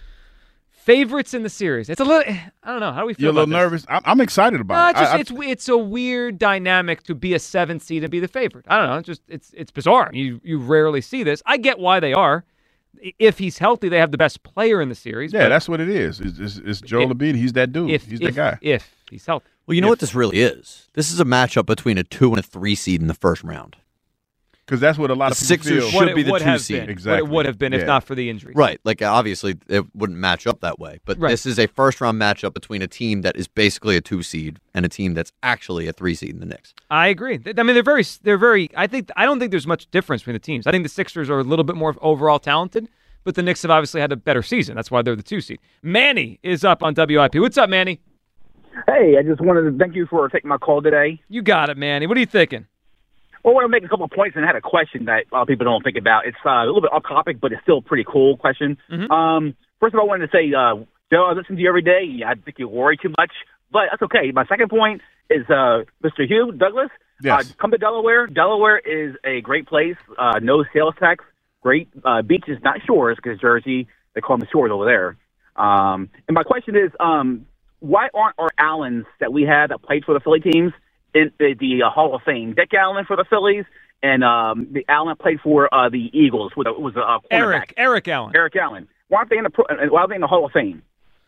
Favorites in the series. It's a little, I don't know. How do we feel You're a about little this? nervous. I'm, I'm excited No, about it's, it. just, I- I- it's it's a weird dynamic to be a seven seed and be the favorite. I don't know. It's just it's it's bizarre. You you rarely see this. I get why they are. If he's healthy, they have the best player in the series. yeah, but that's what it is. It's, it's, it's Joel If- Embiid. He's that dude. if He's if, that guy. if he's healthy. Well, you know what this really is? This is a matchup between a two and a three seed in the first round. Because that's what a lot The of people Sixers feel. should What it be the would two have seed. been. Exactly. What it would have been if Yeah. not for the injuries. Right. Like, obviously, it wouldn't match up that way. But Right. this is a first round matchup between a team that is basically a two seed and a team that's actually a three seed in the Knicks. I agree. I mean, they're very they're very. I think I don't think there's much difference between the teams. I think the Sixers are a little bit more overall talented, but the Knicks have obviously had a better season. That's why they're the two seed. Manny is up on W I P. What's up, Manny? Hey, I just wanted to thank you for taking my call today. You got it, Manny. What are you thinking? Well, I want to make a couple of points, and I had a question that a lot of people don't think about. It's uh, a little bit off topic, but it's still a pretty cool question. Mm-hmm. Um, first of all, I wanted to say, uh, Joe, I listen to you every day. Yeah, I think you worry too much, but that's okay. My second point is uh, Mister Hugh Douglas. Yes. Uh, come to Delaware. Delaware is a great place. Uh, no sales tax. Great uh, beaches, not shores, because Jersey, they call them shores over there. Um, and my question is, um, why aren't our Allens that we had that played for the Philly teams in the, the uh, Hall of Fame? Dick Allen for the Phillies, and um, the Allen played for uh, the Eagles. With a, was a uh, Eric Eric Allen. Eric Allen. Why aren't they in the pro- Why aren't they in the Hall of Fame?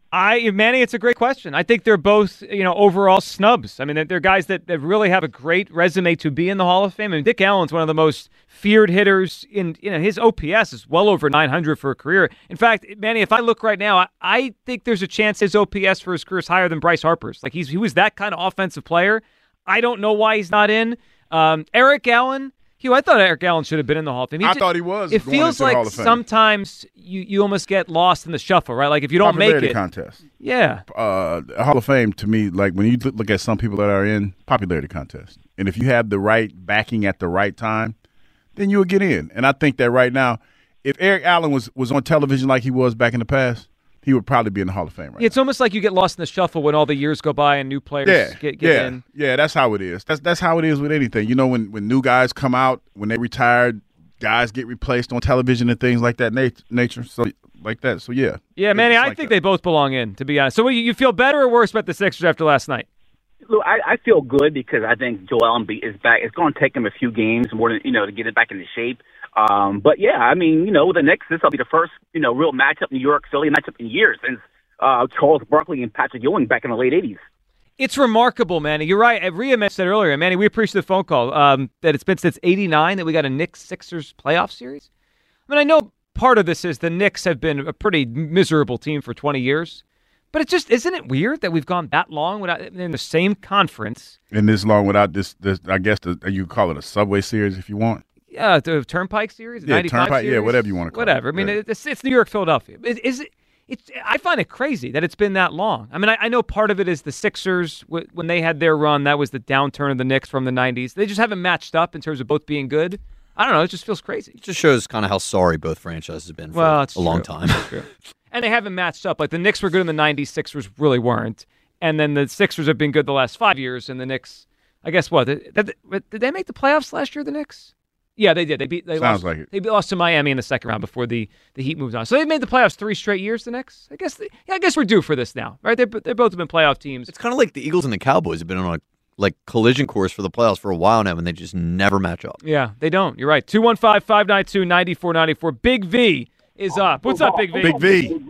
I, Manny, it's a great question. I think they're both, you know, overall snubs. I mean, they're, they're guys that, that really have a great resume to be in the Hall of Fame. I mean, Dick Allen's one of the most feared hitters in, you know, his O P S is well over nine hundred for a career. In fact, Manny, if I look right now, I, I think there's a chance his O P S for his career is higher than Bryce Harper's. Like, he's he was that kind of offensive player. I don't know why he's not in. Um, Eric Allen. Hugh, I thought Eric Allen should have been in the Hall of Fame. He I just, thought he was. It going feels into like the Hall of Fame. sometimes you, you almost get lost in the shuffle, right? Like if you don't make Popularity it. contest. Yeah. Uh, the Hall of Fame, to me, like when you look at some people that are in, popularity contest. And if you have the right backing at the right time, then you'll get in. And I think that right now, if Eric Allen was, was on television like he was back in the past, he would probably be in the Hall of Fame right It's almost like you get lost in the shuffle when all the years go by and new players Yeah, get, get yeah, in. yeah. That's how it is. That's that's how it is with anything. You know, when when new guys come out, when they retired, guys get replaced on television and things like that nat- nature. So like that. So yeah. Yeah, Manny, It's I like think that. they both belong in, to be honest. So what, you you feel better or worse about the Sixers after last night? Look, I, I feel good because I think Joel Embiid is back. It's going to take him a few games more than, you know, to get it back into shape. Um, but yeah, I mean, you know, the Knicks, this will be the first, you know, real matchup, New York Philly matchup in years since uh, Charles Barkley and Patrick Ewing back in the late eighties. It's remarkable, Manny. You're right. Rhea mentioned it earlier. Manny, we appreciate the phone call, um, that it's been since eighty-nine that we got a Knicks-Sixers playoff series. I mean, I know part of this is the Knicks have been a pretty miserable team for twenty years, but it just, isn't it weird that we've gone that long without in the same conference? And this long without this, this I guess the, you call it a Subway Series if you want. Yeah, the Turnpike series, Yeah, ninety-five Turnpike, yeah, series? whatever you want to call Whatever. it. I mean, Yeah. it's, it's New York, Philadelphia. Is, is it? It's. I find it crazy that it's been that long. I mean, I, I know part of it is the Sixers w- when they had their run. That was the downturn of the Knicks from the nineties. They just haven't matched up in terms of both being good. I don't know. It just feels crazy. It just shows kind of how sorry both franchises have been for Well, a it's long true. time. That's true. And they haven't matched up. Like the Knicks were good in the nineties, Sixers really weren't. And then the Sixers have been good the last five years, and the Knicks. I guess what did, did they make the playoffs last year? The Knicks. Yeah, they did. They beat. They Sounds lost, like it. They lost to Miami in the second round before the, the Heat moved on. So they've made the playoffs three straight years. The Knicks. I guess. They, yeah, I guess we're due for this now, right? They they both have been playoff teams. It's kind of like the Eagles and the Cowboys have been on a like collision course for the playoffs for a while now, and they just never match up. Yeah, they don't. You're right. two one five, five nine two, nine four nine four. Big V is up. What's up, Big V? Big V.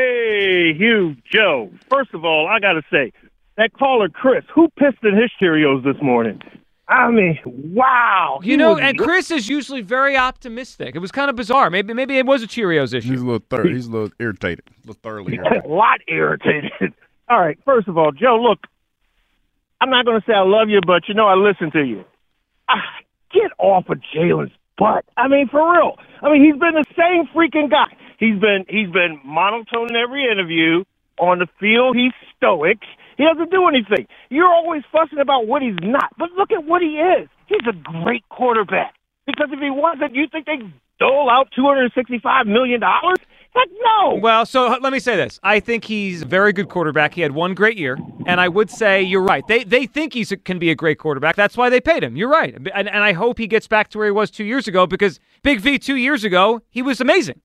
Hey, Hugh, Joe. First of all, I got to say, that caller, Chris, who pissed in his Cheerios this morning? I mean, wow. You He know, was- and Chris is usually very optimistic. It was kind of bizarre. Maybe maybe it was a Cheerios issue. He's a little thir- He's a little irritated. A little thoroughly irritated. a lot irritated. All right, first of all, Joe, look, I'm not going to say I love you, but you know I listen to you. Ah, get off of Jalen's butt. I mean, for real. I mean, he's been the same freaking guy. He's been he's been monotone in every interview. On the field, he's stoic. He doesn't do anything. You're always fussing about what he's not. But look at what he is. He's a great quarterback. Because if he wasn't, you think they'd dole out two hundred sixty-five million dollars? Heck no. Well, so let me say this. I think he's a very good quarterback. He had one great year, and I would say you're right. They they think he can be a great quarterback. That's why they paid him. You're right. And, and I hope he gets back to where he was two years ago because Big V two years ago, he was amazing.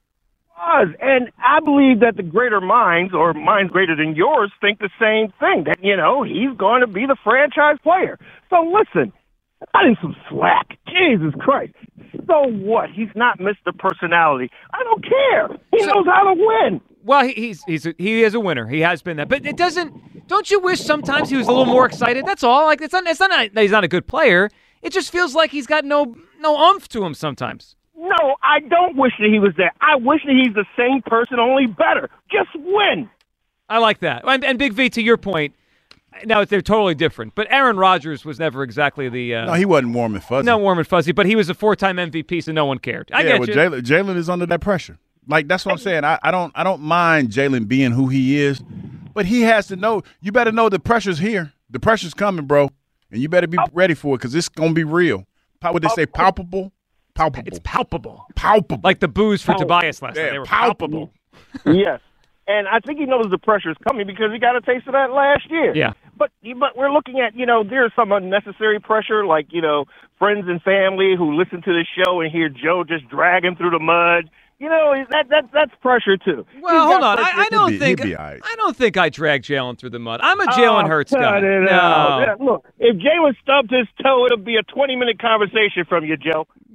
Was. And I believe that the greater minds, or minds greater than yours, think the same thing. That, you know, he's going to be the franchise player. So listen, cut him some slack. Jesus Christ. So what? He's not Mister Personality. I don't care. He knows how to win. Well, he, he's he's a, he is a winner. He has been that. But it doesn't. Don't you wish sometimes he was a little more excited? That's all. Like it's not. It's not that he's not a good player. It just feels like he's got no no oomph to him sometimes. No, I don't wish that he was there. I wish that he's the same person, only better. Just win. I like that. And, and Big V, to your point, now they're totally different. But Aaron Rodgers was never exactly the. Uh, No, he wasn't warm and fuzzy. No, warm and fuzzy, but he was a four-time M V P, so no one cared. I yeah, get well, you. Jalen, Jalen is under that pressure. Like that's what I'm saying. I, I don't I don't mind Jalen being who he is, but he has to know. You better know the pressure's here. The pressure's coming, bro, and you better be ready for it because it's gonna be real. How would they say palpable? Palpable. It's palpable. Palpable. Like the booze for Palpable. Tobias last night. Yeah, They were palpable. palpable. Yes. And I think he knows the pressure is coming because he got a taste of that last year. Yeah. But but we're looking at, you know, there's some unnecessary pressure, like, you know, friends and family who listen to the show and hear Joe just drag him through the mud. You know, that that that's pressure too. Well, He's hold got on. I, pressure I too. don't He'll be- think he'll be all right. I don't think I drag Jalen through the mud. I'm a Jalen Oh, Hurts cut guy. it No. out. Yeah, look, if Jalen stubbed his toe, it'll be a twenty-minute conversation from you, Joe.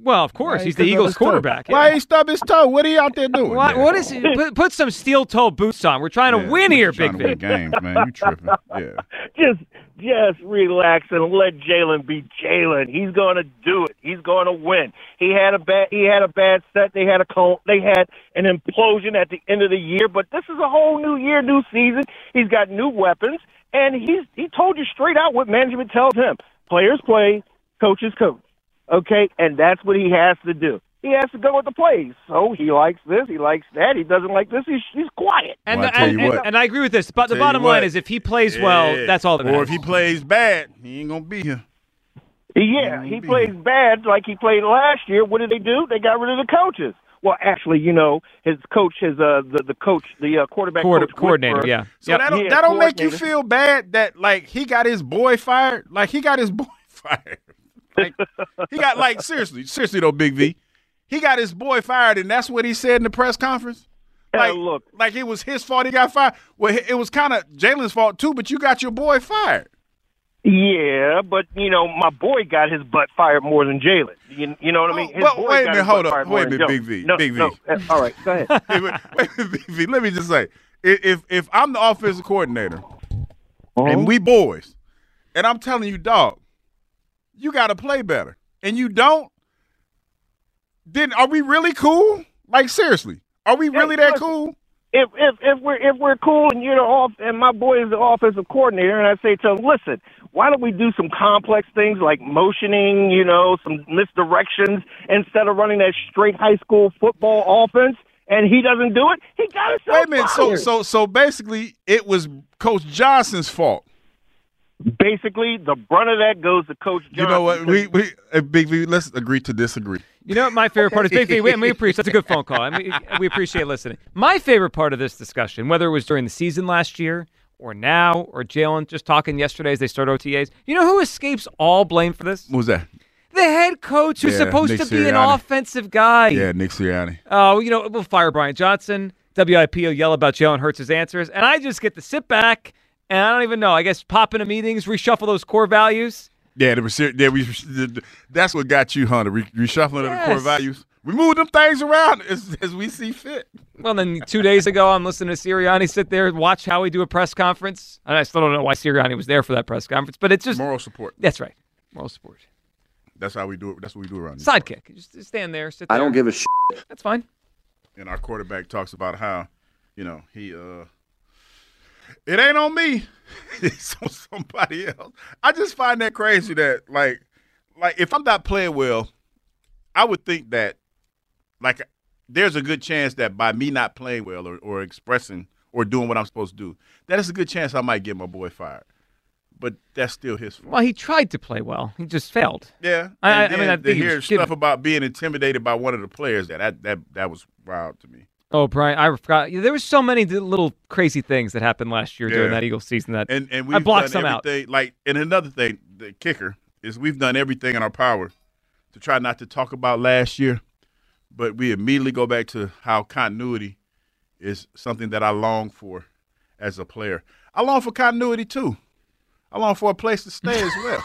Well, of course. Why He's he the stub Eagles his toe? quarterback. Why yeah. he stub his toe? What are he out there doing? Why, what is he? Put, put some steel-toe boots on. We're trying to Yeah, win we're here, trying Big to win V. games, man. You tripping? Yeah. Just, just relax and let Jalen be Jalen. He's going to do it. He's going to win. He had a bad, he had a bad set. They had a col- they had an implosion at the end of the year. But this is a whole new year, new season. He's got new weapons, and he's he told you straight out what management tells him: players play, coaches coach. Okay, and that's what he has to do. He has to go with the plays. So he likes this, he likes that. He doesn't like this. He's, he's quiet. And, Well, I the- tell and, you and, what. and I agree with this. But the Tell you bottom line what. is if he plays well, Yeah. that's all that Or matters. if he plays bad, he ain't gonna be here. Yeah, he plays bad like he played last year. What did they do? They got rid of the coaches. Well, actually, you know, his coach, his uh, the the coach, the uh, quarterback Coord- coach, coordinator, Whitworth. yeah. So that don't, Yeah, that don't make you coordinator. feel bad that like he got his boy fired. Like he got his boy fired. Like, he got like seriously, seriously though, Big V. He got his boy fired, and that's what he said in the press conference. Like, look, like it was his fault he got fired. Well, it was kind of Jalen's fault too, but you got your boy fired. Yeah, but you know, my boy got his butt fired more than Jalen. You, you know what I mean? His Well, boy wait a got minute, his hold butt up. fired Wait more a than minute, Joe. Big V, No, Big V. no. uh, All right, go ahead. Hey, wait, wait, Big V, let me just say, if if I'm the offensive coordinator Uh-huh. and we boys, and I'm telling you, dog, you got to play better, and you don't, then are we really cool? Like seriously, are we really that listen, cool? If if if we're if we're cool and you're the off and my boy is the offensive coordinator, and I say to him, listen, why don't we do some complex things like motioning, you know, some misdirections instead of running that straight high school football offense? And he doesn't do it. He got himself Wait a minute. So fired. so so basically, it was Coach Johnson's fault. Basically, the brunt of that goes to Coach Johnson. You know what? We we uh, Big V, let's agree to disagree. You know what my favorite part is? Big V, we, and we appreciate that's a good phone call. I mean, we appreciate listening. My favorite part of this discussion, whether it was during the season last year or now or Jalen just talking yesterday as they start O T As, you know who escapes all blame for this? What was that? The head coach who's Yeah, supposed Nick to be an Sirianni. offensive guy. Yeah, Nick Sirianni. Oh, you know, we'll fire Brian Johnson. W I P will yell about Jalen Hurts' answers, and I just get to sit back and I don't even know. I guess pop into meetings, reshuffle those core values. Yeah, the, rece- yeah we, the, that's what got you, Hunter. Re- reshuffling of the core Yes. values. We move them things around as, as we see fit. Well, then two days ago, I'm listening to Sirianni sit there and watch Howie do a press conference. And I still don't know why Sirianni was there for that press conference, but it's just Moral support. That's right, moral support. That's how we do it. That's what we do around here. Sidekick, just, just stand there, sit there. I don't give a shit. That's fine. And our quarterback talks about how, you know, he uh, it ain't on me, it's on somebody else. I just find that crazy that like, like if I'm not playing well, I would think that like there's a good chance that by me not playing well or, or expressing or doing what I'm supposed to do, that is a good chance I might get my boy fired. But that's still his fault. Well, he tried to play well. He just failed. Yeah, I, I, and I mean, I then think to he hear was stuff given- about being intimidated by one of the players that that that, that was wild to me. Oh, Brian, I forgot. There were so many little crazy things that happened last year during Yeah. that Eagles season that And and I we've blocked done some out. everything. Like, and another thing, the kicker is we've done everything in our power to try not to talk about last year, but we immediately go back to how continuity is something that I long for as a player. I long for continuity too. I long for a place to stay as well.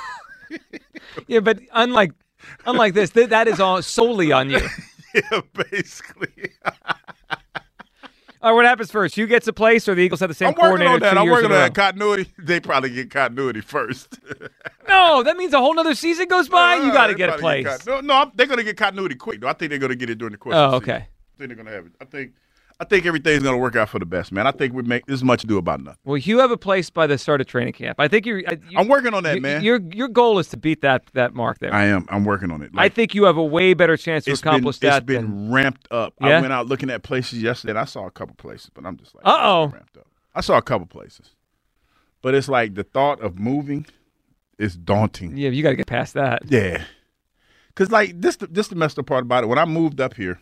Yeah, but unlike unlike this, th- that is all solely on you. Yeah, basically. All right, what happens first? You gets a place, or the Eagles have the same I'm working coordinator on that. two I'm years working in on a that continuity. They probably get continuity first. row? No, that means a whole nother season goes by. You got to They get a probably place. con- no, no, I'm- they're going to get continuity quick. Though I think they're going to get it during the course. Oh, of the okay. season. I think they're going to have it. I think, I think everything's going to work out for the best, man. I think we make there's much ado about nothing. Well, you have a place by the start of training camp. I think you're. I- You, I'm working on that, you- man. Your your goal is to beat that that mark there. I am. I'm working on it. I think you have a way better chance to it's accomplish been, that. It's been than, ramped up. Yeah? I went out looking at places yesterday, and I saw a couple places, but I'm just like, Uh oh. ramped up. I saw a couple places, but it's like the thought of moving is daunting. Yeah, you got to get past that. Yeah, because like this, this the messed up part about it. When I moved up here,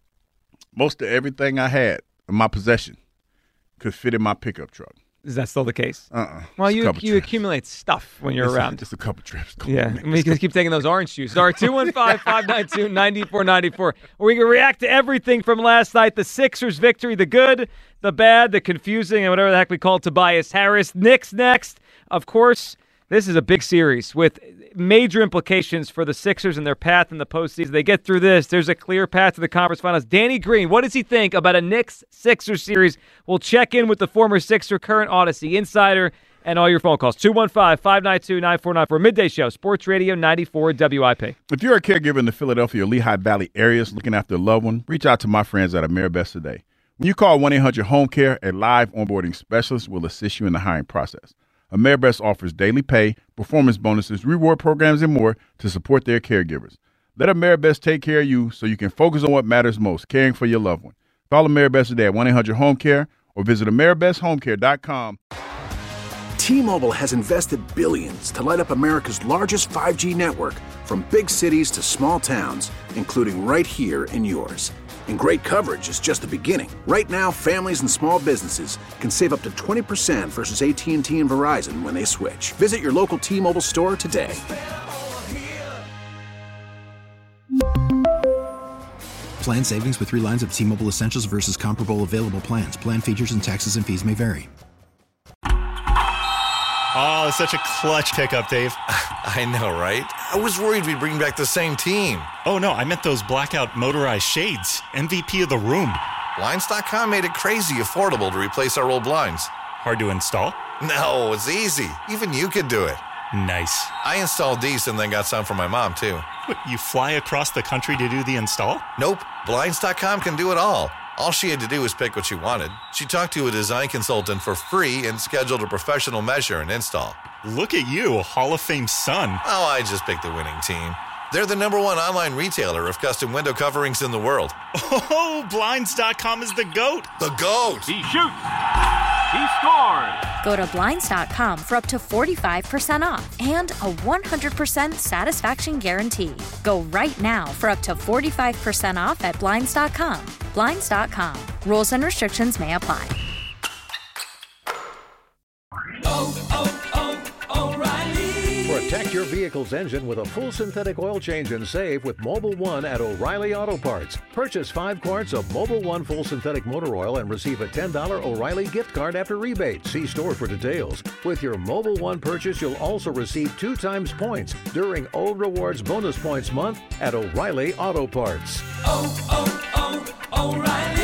most of everything I had in my possession could fit in my pickup truck. Is that still the case? Uh-uh. Well, It's a you couple you trips. accumulate stuff when you're It's a- around. Just a couple trips. Yeah, I mean, you can keep taking those orange juices. All right, two one five, five nine two, nine four nine four. We can react to everything from last night. The Sixers victory, the good, the bad, the confusing, and whatever the heck we call Tobias Harris. Knicks next. Of course, This is a big series with major implications for the Sixers and their path in the postseason. They get through this. There's a clear path to the conference finals. Danny Green, what does he think about a Knicks-Sixers series? We'll check in with the former Sixer, current Odyssey insider, and all your phone calls. two one five, five nine two, nine four nine four. Midday Show, Sports Radio ninety-four W I P. If you're a caregiver in the Philadelphia or Lehigh Valley areas looking after a loved one, reach out to my friends at AmeriBest today. When you call one eight hundred home care, a live onboarding specialist will assist you in the hiring process. AmeriBest offers daily pay, performance bonuses, reward programs, and more to support their caregivers. Let AmeriBest take care of you so you can focus on what matters most, caring for your loved one. Call AmeriBest today at one eight hundred home care or visit Ameribest Home Care dot com. T-Mobile has invested billions to light up America's largest five G network, from big cities to small towns, including right here in yours. And great coverage is just the beginning. Right now, families and small businesses can save up to twenty percent versus A T and T and Verizon when they switch. Visit your local T-Mobile store today. Plan savings with three lines of T-Mobile Essentials versus comparable available plans. Plan features and taxes and fees may vary. Oh, such a clutch pickup, Dave. I know, right? I was worried we'd bring back the same team. Oh, no, I meant those blackout motorized shades. M V P of the room. Blinds dot com made it crazy affordable to replace our old blinds. Hard to install? No, it's easy. Even you could do it. Nice. I installed these and then got some for my mom, too. What, you fly across the country to do the install? Nope. Blinds dot com can do it all. All she had to do was pick what she wanted. She talked to a design consultant for free and scheduled a professional measure and install. Look at you, Hall of Fame son. Oh, I just picked the winning team. They're the number one online retailer of custom window coverings in the world. Oh, Blinds dot com is the GOAT. The GOAT. He shoots. He scores. Go to Blinds dot com for up to forty-five percent off and a one hundred percent satisfaction guarantee. Go right now for up to forty-five percent off at Blinds dot com. Blinds dot com. Rules and restrictions may apply. Oh, oh, oh, O'Reilly. Protect your vehicle's engine with a full synthetic oil change and save with Mobil one at O'Reilly Auto Parts. Purchase five quarts of Mobil one full synthetic motor oil and receive a ten dollars O'Reilly gift card after rebate. See store for details. With your Mobil one purchase, you'll also receive two times points during O Rewards Bonus Points Month at O'Reilly Auto Parts. Oh, oh, oh, O'Reilly.